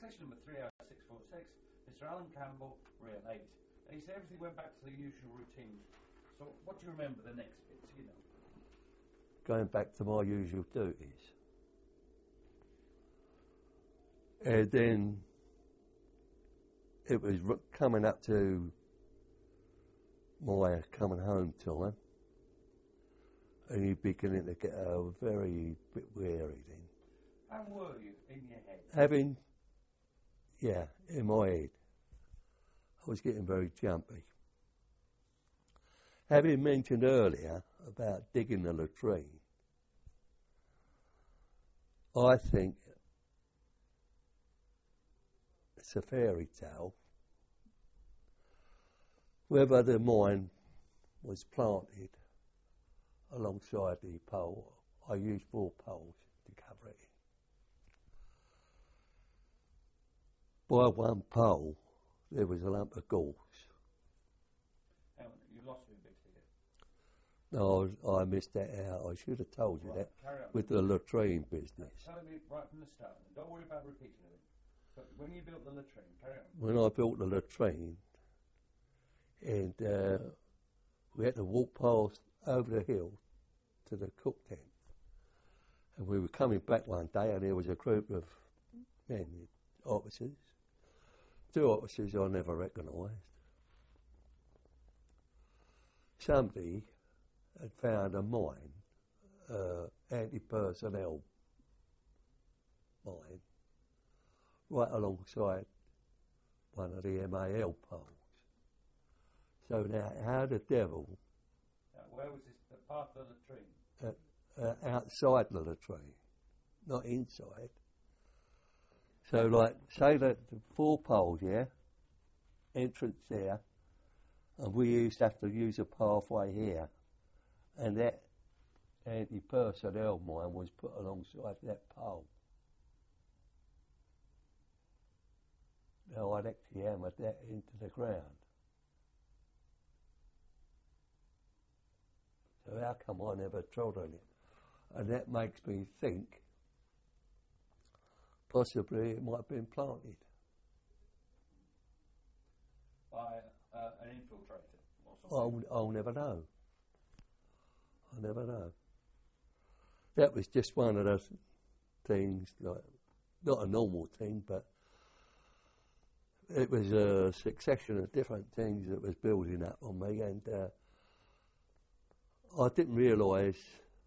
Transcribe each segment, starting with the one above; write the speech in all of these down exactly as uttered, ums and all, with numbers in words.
succession number three oh six four six, Mister Alan Campbell, real eight. And he said everything went back to the usual routine. So what do you remember the next bits, you know? Going back to my usual duties. And then it was r- coming up to my coming home time, and you're beginning to get a very bit weary then. How were you in your head? Having, yeah, in my head, I was getting very jumpy. Having mentioned earlier about digging the latrine, I think it's a fairy tale. Whether the mine was planted alongside the pole, I used four poles to cover it. By one pole, there was a lump of gorse. Hang on, you lost me a bit here. No, I, was, I missed that out. I should have told you Right, that with the latrine business. Tell me right from the start. Don't worry about repeating it. But when you built the latrine, carry on. When I built the latrine, and uh, we had to walk past over the hill to the cook tent. And we were coming back one day, and there was a group of men, officers, two officers I never recognised. Somebody had found a mine, uh, anti-personnel mine, right alongside one of the M A L poles. So now, how the devil... Now, where was this, the part of the latrine? Uh, uh, outside the latrine, not inside. So, like, say that the four poles, yeah, entrance there, and we used to have to use a pathway here, and that anti-personnel mine was put alongside that pole. Now, I'd actually hammered that into the ground. So how come I never trod on it? And that makes me think possibly it might have been planted. By uh, an infiltrator or I'll, something? I'll never know. I'll never know. That was just one of those things, like, not a normal thing, but it was a succession of different things that was building up on me, and uh, I didn't realise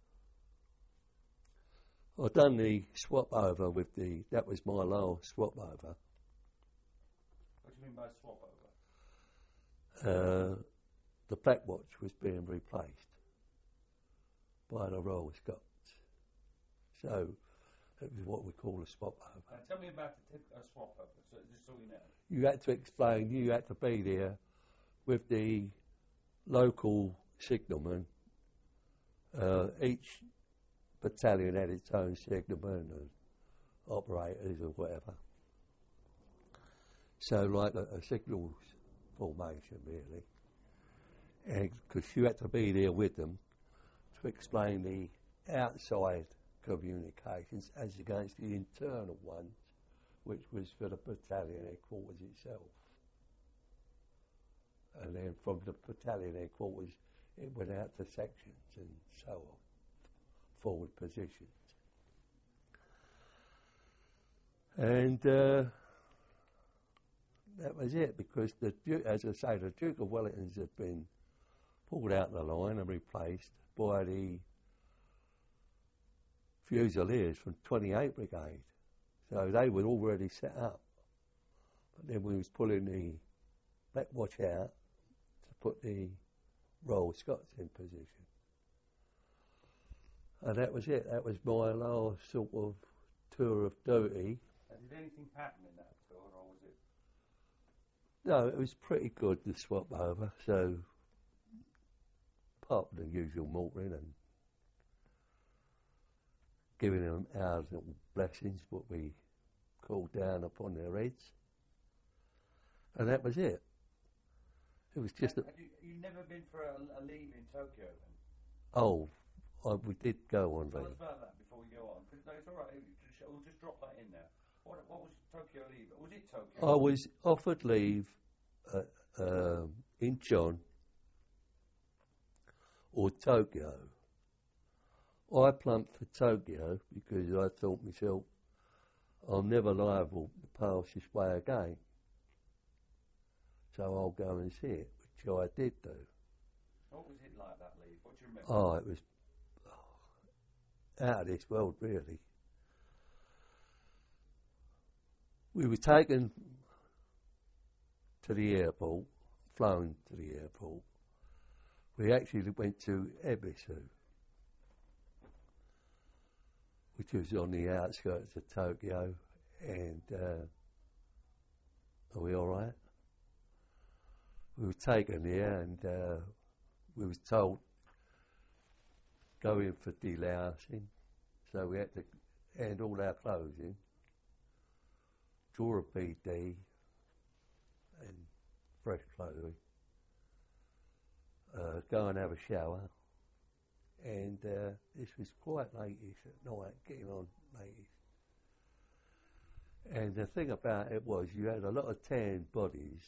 I'd done the swap over with the, that was my last swap over. What do you mean by swap over? Uh, the black watch was being replaced by the Royal Scots. So it was what we call a swap over. Now, tell me about the tip, a swap over, so, just so we know. You had to explain, you had to be there with the local signalman. Uh, each battalion had its own signalman and operators or whatever. So like a, a signals formation really. And because you had to be there with them to explain the outside communications as against the internal ones, which was for the battalion headquarters itself. And then from the battalion headquarters it went out to sections and so on, forward positions. And uh, that was it, because, the Duke, as I say, the Duke of Wellingtons had been pulled out of the line and replaced by the Fusiliers from twenty-eighth Brigade. So they were already set up. But then we was pulling the Black Watch out to put the Royal Scots in position. And that was it. That was my last sort of tour of duty. And did anything happen in that tour, or was it? No, it was pretty good to swap over. So, apart from the usual mortaring and giving them our little blessings, what we called down upon their heads. And that was it. It was just... Have, a, have you, you never been for a, a leave in Tokyo then? Oh, I, we did go on Tell leave. us about that before we go on. Cause, no, it's all right. We'll just drop that in there. What, what was Tokyo leave? Was it Tokyo? I was offered leave at um, Incheon or Tokyo. I plumped for Tokyo because I thought myself, I'm never liable to pass this way again. So I'll go and see it, which I did do. What was it like, that leave? What do you remember? Oh, it was oh, out of this world, really. We were taken to the airport, flown to the airport. We actually went to Ebisu, which was on the outskirts of Tokyo, and uh, are we all right? We were taken there, and uh, we was told go in for delousing, so we had to hand all our clothes in, draw a P D, and fresh clothing, uh, go and have a shower. And uh, this was quite late-ish at night, getting on late-ish. And the thing about it was you had a lot of tan bodies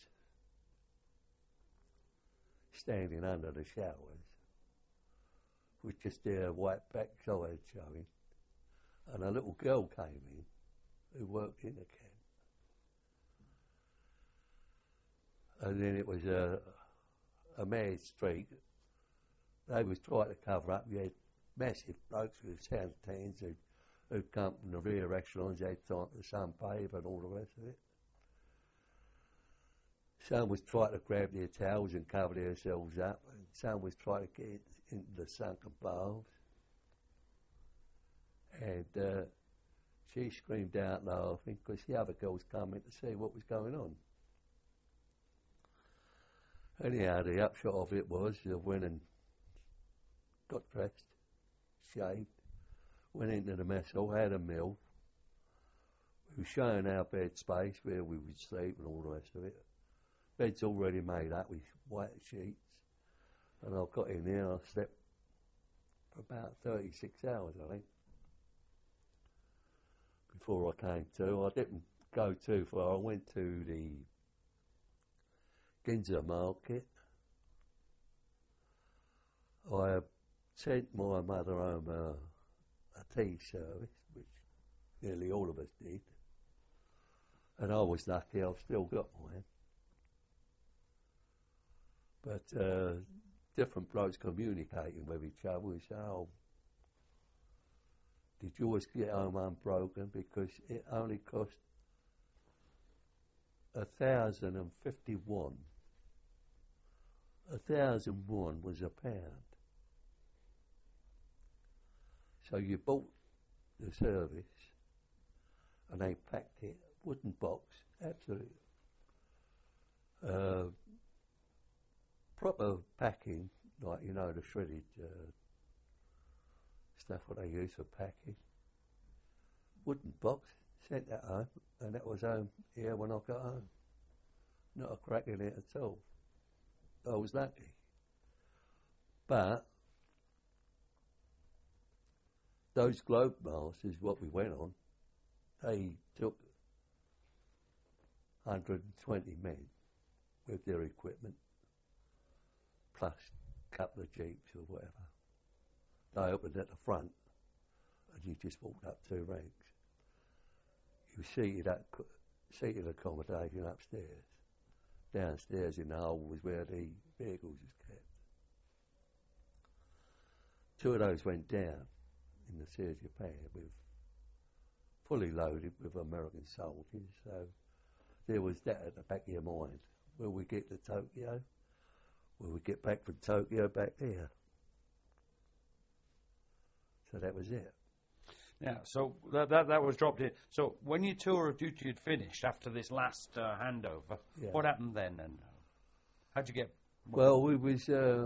standing under the showers with just their white backside showing. And a little girl came in who worked in the camp. And then it was a, a mad streak. They was trying to cover up. You had massive blokes with sound tans who'd, who'd come from the rear echelons, they had time to sunbathe and all the rest of it. Some was trying to grab their towels and cover themselves up, and some was trying to get into the sunken baths. And uh, she screamed out laughing because the other girls come in to see what was going on. Anyhow, the upshot of it was I went and got dressed, shaved, went into the mess hall, had a meal. We were showing our bed space where we would sleep and all the rest of it. Bed's already made up with white sheets. And I got in there and I slept for about thirty-six hours, I think, before I came to. I didn't go too far. I went to the Ginza market. I sent my mother home uh, a tea service, which nearly all of us did. And I was lucky, I've still got mine. But uh, different blokes communicating with each other. We say, oh, did yours get home unbroken? Because it only cost a thousand and fifty-one. A thousand one was a pound. So you bought the service and they packed it, wooden box, absolutely. Uh, proper packing, like, you know, the shredded uh, stuff what they use for packing. Wooden box, sent that home, and that was home here when I got home. Not a crack in it at all. I was lucky. But those Globe Masters, what we went on, they took one hundred twenty men with their equipment, plus a couple of jeeps or whatever. They opened at the front, and you just walked up two ranks. You were seated at seated accommodation upstairs. Downstairs in the hole was where the vehicles was kept. Two of those went down in the Siege of Japan with fully loaded with American soldiers. So there was that at the back of your mind. Will we get to Tokyo? Will we get back from Tokyo back there? So that was it. Yeah, so that, that that was dropped in. So when your tour of duty had finished after this last uh, handover, Yeah. what happened then? And how'd you get? Well, we was uh,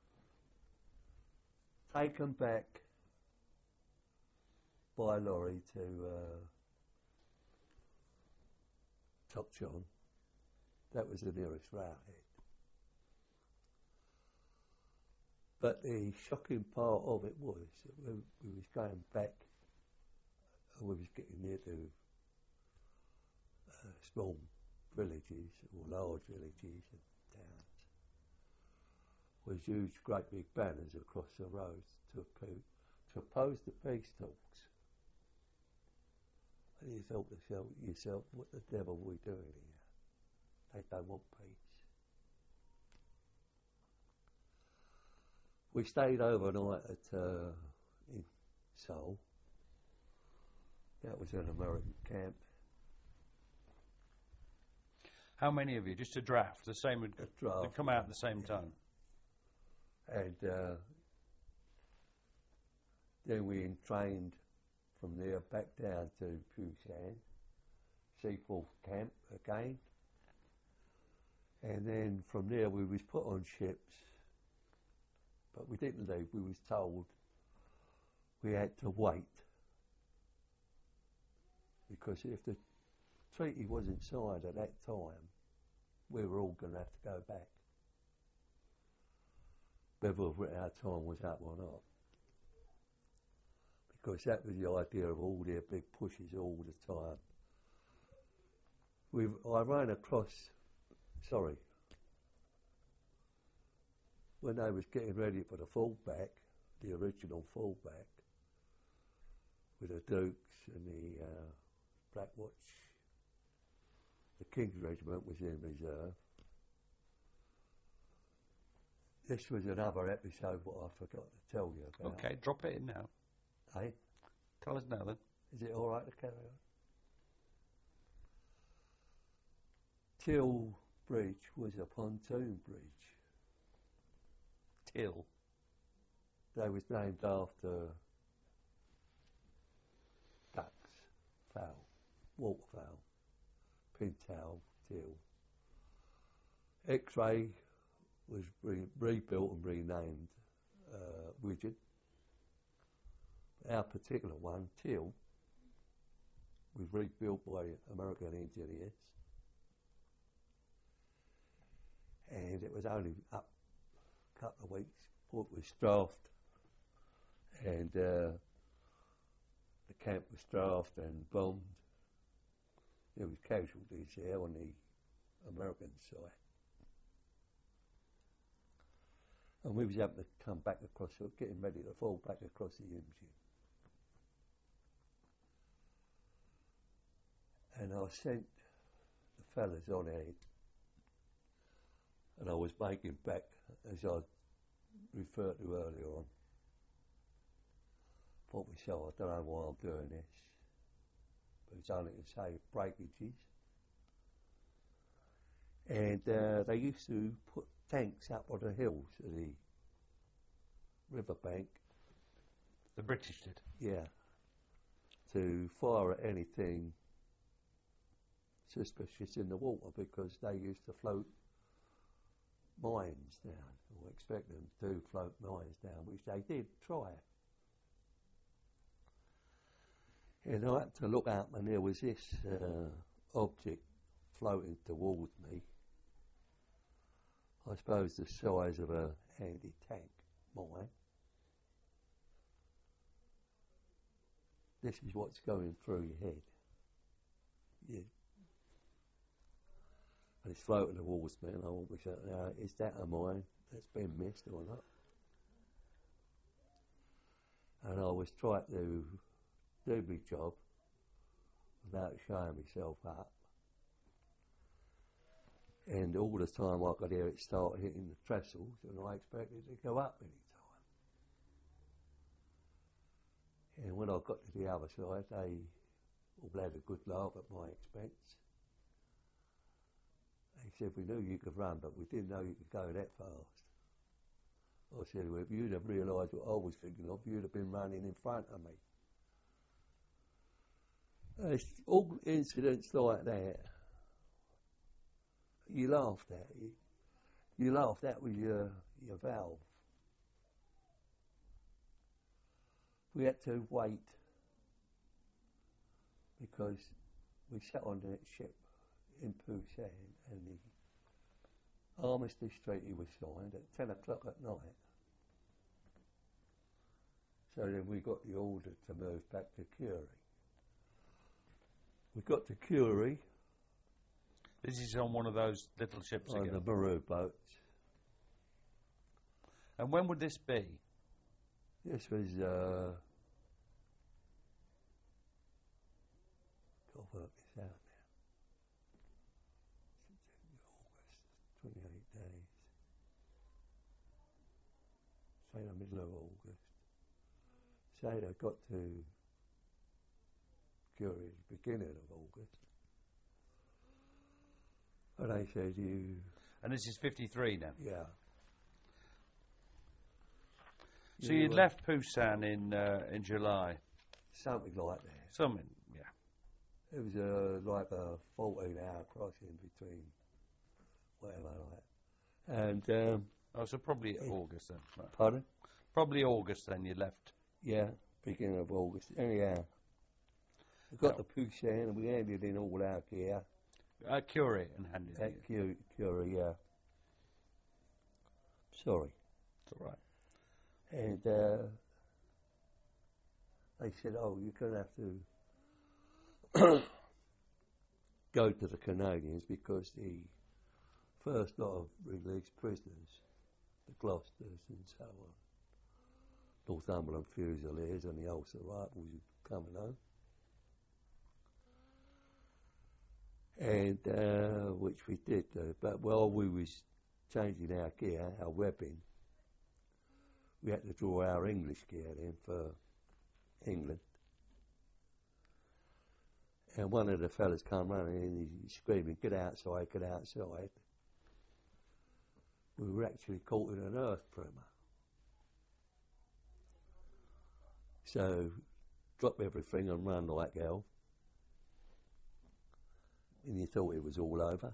taken back by lorry to uh, Tokchon. That was the nearest railhead. But the shocking part of it was that we, we was going back, and we was getting near to small villages or large villages and towns was huge, great big banners across the roads to, oppo- to oppose the peace talks. And you thought to yourself, yourself, what the devil are we doing here? They don't want peace. We stayed overnight at uh, in Seoul. That was an American camp. How many of you? Just a draft. The same would A draft, they'd come out at the same yeah. time. And uh, then we trained from there back down to Busan, Seaforth Camp again. And then from there we was put on ships, but we didn't leave. We was told we had to wait, because if the treaty wasn't signed at that time, we were all going to have to go back, whether our time was up or not. Because that was the idea of all their big pushes all the time. We, I ran across, sorry, when they was getting ready for the fallback, the original fallback, with the Dukes and the uh, Black Watch, the King's Regiment was in reserve. This was another episode what I forgot to tell you about. Okay, drop it in now. Eh? Tell us now then. Is it all right to carry on? Till Bridge was a pontoon bridge. Till. They was named after ducks, fowl, waterfowl, pintail, teal. X-ray was re- rebuilt and renamed uh, Widgeon. Our particular one, Teal, was rebuilt by American engineers, and it was only up a couple of weeks before it was strafed, and uh, the camp was strafed and bombed. There was casualties there on the American side. And we was having to come back across, getting ready to fall back across the Imjin. And I sent the fellas on ahead, and I was making back, as I referred to earlier on. Thought myself, I don't know why I'm doing this, but it's only to save breakages. And uh, they used to put tanks up on the hills of the riverbank. The British did. Yeah. To fire at anything suspicious in the water, because they used to float mines down, or expect them to float mines down, which they did try. And I had to look up, and there was this uh, object floating towards me. I suppose the size of a anti-tank mine. This is what's going through your head. Yeah. And it's floating towards me, and I will be saying, now, is that a mine that's been missed or not? And I was trying to do my job without showing myself up. And all the time I could hear it start hitting the trestles, and I expected it to go up any time. And when I got to the other side, they all had a good laugh at my expense. They said, we knew you could run, but we didn't know you could go that fast. I said, well, if you'd have realised what I was thinking of, you'd have been running in front of me. And it's all incidents like that. You laughed at it. You laughed, that was your, your valve. We had to wait because we sat on that ship in Busan, and the Armistice Treaty was signed at ten o'clock at night. So then we got the order to move back to Curie. We got to Curie, This is on one of those little ships on again. the Maru boats. And when would this be? This was, uh, got to work this out now. August, twenty-eight days. Say the middle of August. Say they got to Curie at the beginning of August. And they said you... And this is fifty-three now? Yeah. So you you'd uh, left Busan in uh, in July? Something like that. Something, yeah. It was uh, like a fourteen hour crossing between whatever like that. And, um... Oh, so probably August then. Right. Pardon? Probably August then you left. Yeah, beginning of August. Anyhow, we got the Busan and we handed in all our gear. Uh, Curie and handed it. At Curie, Curie, yeah. Sorry. It's all right. And uh, they said, oh, you're going to have to go to the Canadians because the first lot of released prisoners, the Gloucesters and so on, Northumberland Fusiliers and the Ulster Rifles were coming home. And uh, which we did do, but while we was changing our gear, our webbing, we had to draw our English gear in for England. And one of the fellas come running in, he's screaming, get outside, get outside. We were actually caught in an earth tremor. So, drop everything and run like hell. And you thought it was all over.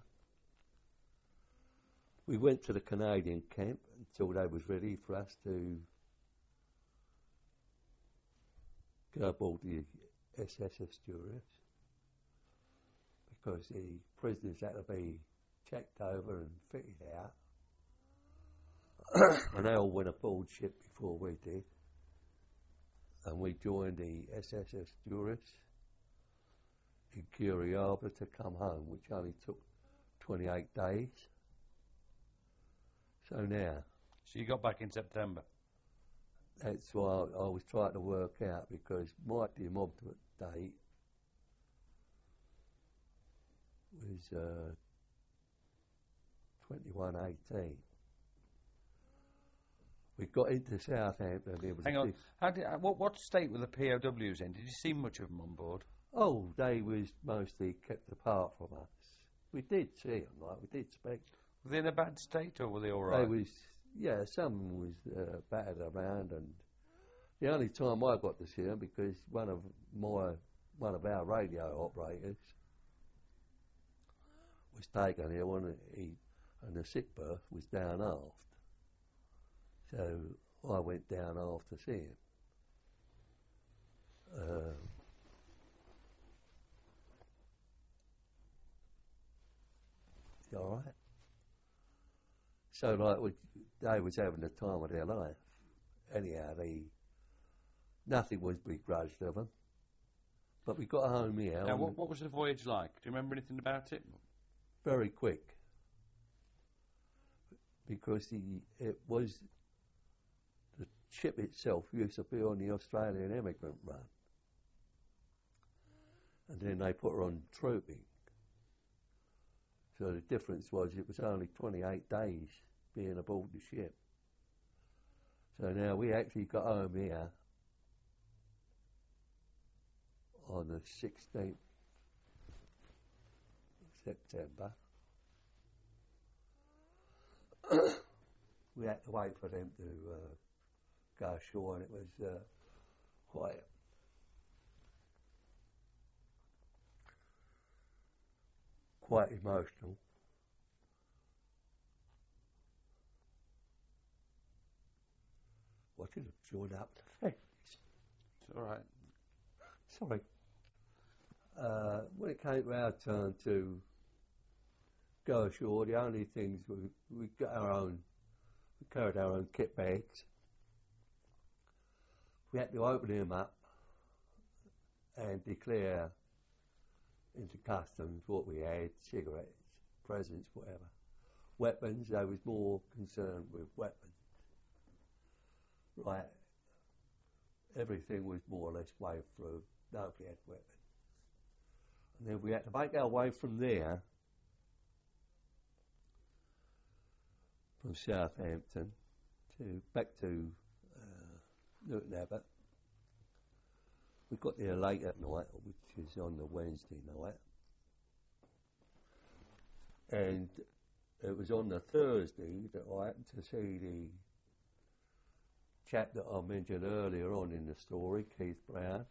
We went to the Canadian camp until they was ready for us to go aboard the S S Asturias because the prisoners had to be checked over and fitted out. And they all went aboard ship before we did. And we joined the S S Asturias in Curie Harbour to come home, which only took twenty-eight days. So now... So you got back in September? That's why I, I was trying to work out, because my demobbed date was uh, twenty-one eighteen. We got into Southampton. It was Hang on. How did, uh, what, what state were the P O Ws in? Did you see much of them on board? Oh, they was mostly kept apart from us. We did see them, like we did speak. Were they in a bad state, or were they all right? They was, yeah, some was uh, battered around, and the only time I got to see them because one of my one of our radio operators was taken ill, and he and the sick berth was down aft. So I went down aft to see him. Uh, is all right? So like we, they was having the time of their life. Anyhow, they nothing was begrudged of them. But we got home here. Now, what, what was the voyage like? Do you remember anything about it? Very quick, because the it was the ship itself used to be on the Australian Emigrant Run, and then they put her on trooping. So the difference was it was only twenty-eight days being aboard the ship. So now we actually got home here on the sixteenth of September. We had to wait for them to uh, go ashore, and it was uh, quite quite emotional. What did it join up to fence? It's all right. Sorry. Uh, when it came to our turn to go ashore, the only things we we got our own, we carried our own kit bags. We had to open them up and declare into customs what we had: cigarettes, presents, whatever. Weapons, they was more concerned with weapons. Right. Everything was more or less waved through. Nobody had weapons. And then we had to make our way from there, from Southampton, to back to uh, Newton Abbot. We got there late at night, which is on the Wednesday night. And it was on the Thursday that I happened to see the chap that I mentioned earlier on in the story, Keith Brown.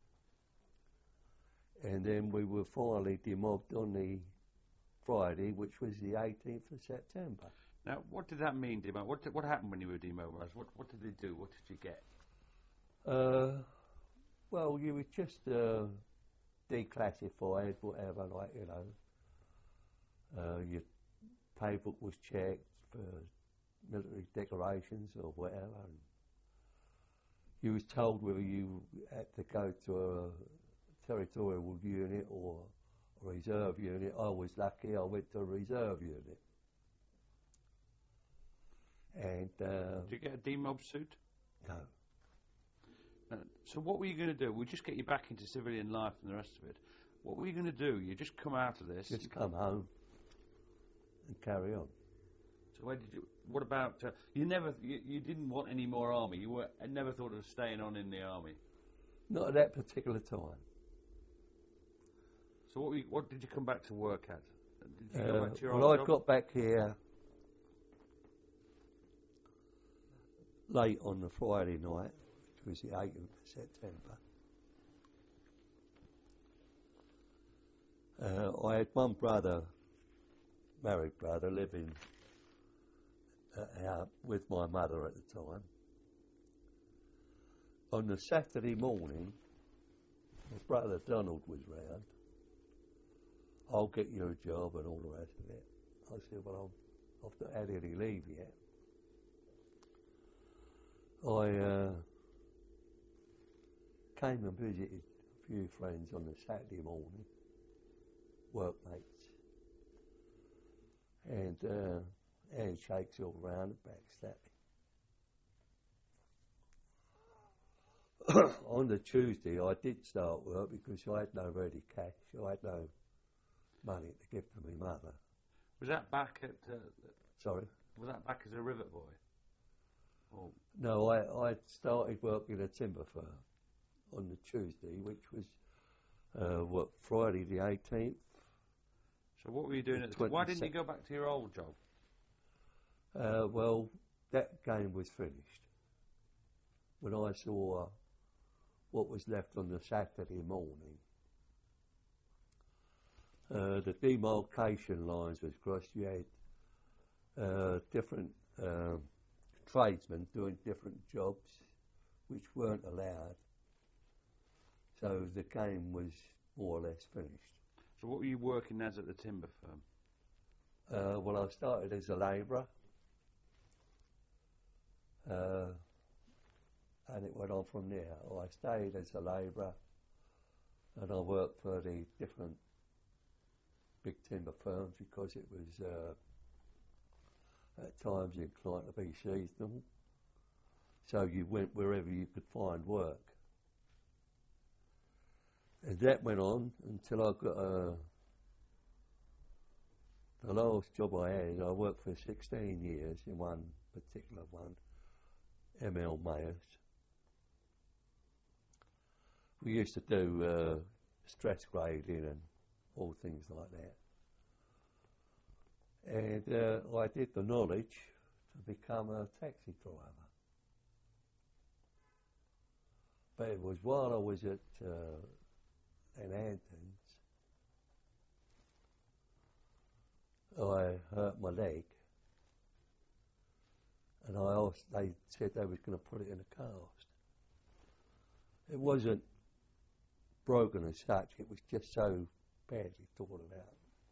And then we were finally demobbed on the Friday, which was the eighteenth of September. Now, what did that mean, demob? What did, what happened when you were demobilised? What what did they do? What did you get? Uh, well, you were just uh, declassified, whatever, like, you know. Uh, your paybook was checked for military decorations or whatever. And you was told whether you had to go to a territorial unit or a reserve unit. I was lucky, I went to a reserve unit. And uh, did you get a demob suit? No. Uh, so what were you going to do? We'll just get you back into civilian life and the rest of it. What were you going to do? You just come out of this? Just come home and carry on. So where did you? What about uh, you? Never, you, you didn't want any more army. You were, I never thought of staying on in the army. Not at that particular time. So what? Were you, what did you come back to work at? Did you uh, go back to your well, old I job? got back here late on the Friday night, which was the eighteenth of September. Uh, I had one brother, married brother, living uh, out with my mother at the time. On the Saturday morning, my brother Donald was round. I'll get you a job and all the rest of it. I said, well, I'm, I've not had any leave yet. I uh, came and visited a few friends on the Saturday morning, workmates, and uh, handshakes all round and backstabbing. On the Tuesday, I did start work because I had no ready cash. I had no money to give to my mother. Was that back at? Uh, Sorry? Was that back as a rivet boy? Or No, I, I started working at a timber firm on the Tuesday, which was, uh, what, Friday the eighteenth. So what were you doing at the time? Why didn't you go back to your old job? Uh, well, that game was finished. When I saw what was left on the Saturday morning, uh, the demarcation lines was crossed. You had uh, different uh, tradesmen doing different jobs which weren't allowed. So the game was more or less finished. So what were you working as at the timber firm? Uh, well, I started as a labourer, uh, and it went on from there. I stayed as a labourer, and I worked for the different big timber firms because it was uh, at times inclined to be seasonal. So you went wherever you could find work. And that went on until I got a... The last job I had, I worked for sixteen years in one particular one, M L Mayers. We used to do uh, stress grading and all things like that. And uh, I did the knowledge to become a taxi driver. But it was while I was at uh, in Hamptons, I hurt my leg, and I asked, they said they was going to put it in a cast. It wasn't broken as such, it was just so badly torn out.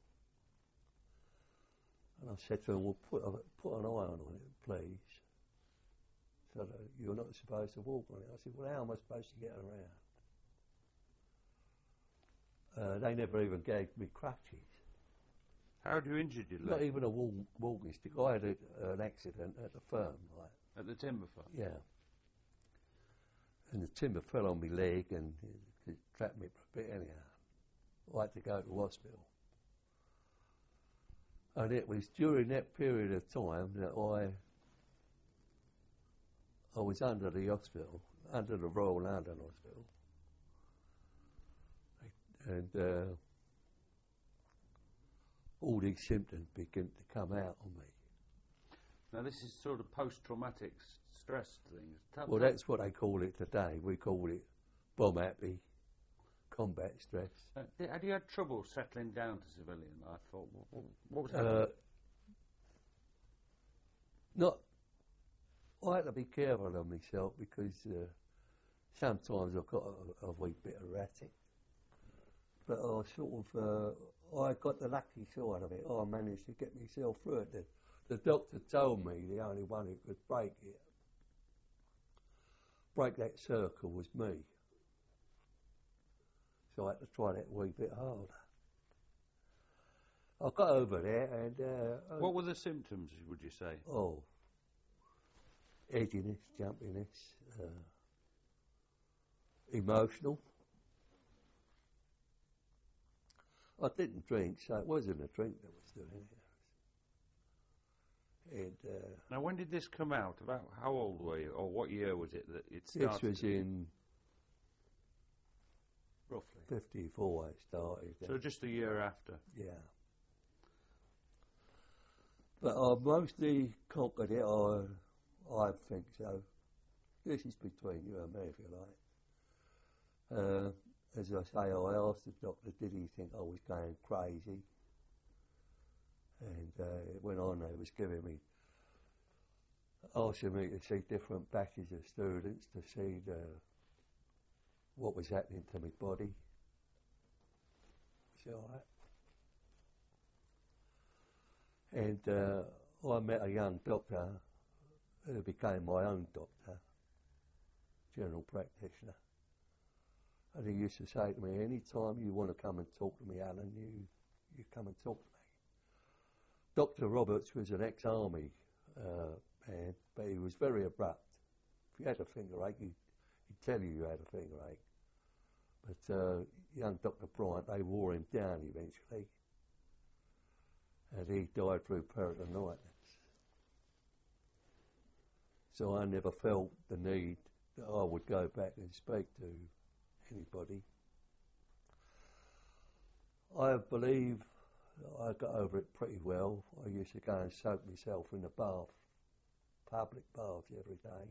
And I said to them, well, put, a, put an iron on it, please. So that you're not supposed to walk on it. I said, well, how am I supposed to get around? Uh, they never even gave me crutches. How had you injured your Not leg? even a walk, walking stick. I had a, an accident at the firm, like, At the timber farm? yeah. And the timber fell on my leg and it, it trapped me for a bit anyhow. I had to go to hospital. And it was during that period of time that I I was under the hospital, under the Royal London Hospital. And uh, all these symptoms began to come out on me. Now this is sort of post-traumatic s- stress thing. Tell- Well, tell- that's what they call it today. We call it bomb happy, combat stress. Uh, di- had you had trouble settling down to civilian life? Or wh- wh- what was Uh, happening? not, I had to be careful of myself because uh, sometimes I've got a, a wee bit erratic. But I sort of, uh, I got the lucky side of it. I managed to get myself through it. The, the doctor told me the only one who could break it, break that circle was me. So I had to try that a wee bit harder. I got over there and... Uh, What were the symptoms, would you say? Oh, edginess, jumpiness, uh, emotional. I didn't drink, so it wasn't a drink that was doing it. And uh, Now, when did this come out? About how old were you, or what year was it that it this started? was in roughly. fifty-four. It started. So uh, just a year after. yeah. But I mostly conquered it. I, I think so. This is between you and me, if you like. Uh, as I say, I asked the doctor, did he think I was going crazy? And uh, it went on, they was giving me, asking me to see different batches of students to see the, what was happening to my body. It's all right. And uh, I met a young doctor who became my own doctor, general practitioner. And he used to say to me, any time you want to come and talk to me, Alan, you, you come and talk to me. Doctor Roberts was an ex-army uh, man, but he was very abrupt. If you had a finger ache, he'd, he'd tell you you had a finger ache. But uh, young Doctor Bryant, they wore him down eventually. And he died through peritonitis. So I never felt the need that I would go back and speak to anybody. I believe I got over it pretty well. I used to go and soak myself in the bath, public baths every day.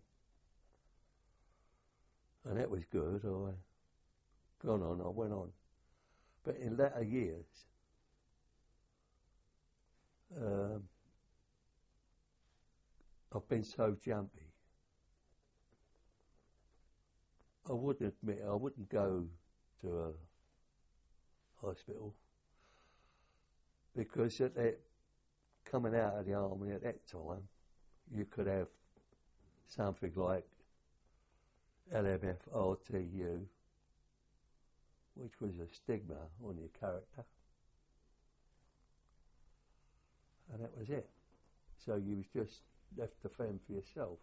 And that was good. I gone on, I went on. But in latter years, um, I've been so jumpy. I wouldn't admit, I wouldn't go to a hospital because at that, coming out of the army at that time, you could have something like L M F R T U, which was a stigma on your character. And that was it. So you was just left to fend for yourself.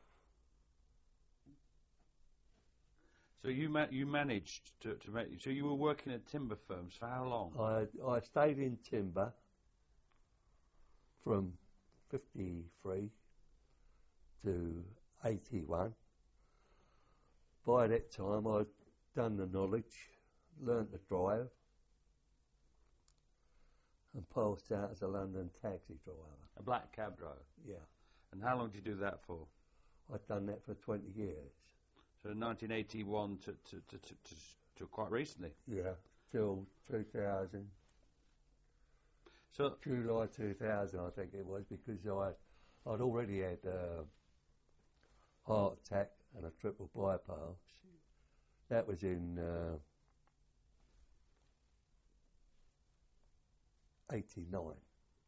So you ma- you managed to, to make... So you were working at timber firms for how long? I, I stayed in timber from fifty-three to eighty-one. By that time I'd done the knowledge, learnt to drive and passed out as a London taxi driver. A black cab driver? Yeah, And how long did you do that for? I'd done that for twenty years. So nineteen eighty-one to, to, to, to, to, to quite recently. Yeah, till two thousand. So July two thousand, I think it was, because I, I'd already had a heart attack and a triple bypass. That was in uh, eighty-nine.